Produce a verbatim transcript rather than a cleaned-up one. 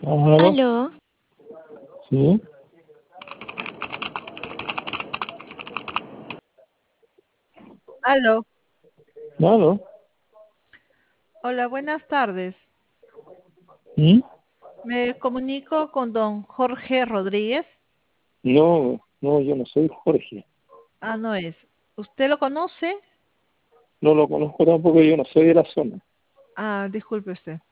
Aló, Aló, sí, Aló, aló, hola, buenas tardes. ¿mm? Me comunico con don Jorge Rodríguez. No, no, yo no soy Jorge, Ah, no es. ¿Usted lo conoce? no lo conozco tampoco, yo no soy de la zona. Ah, disculpe usted.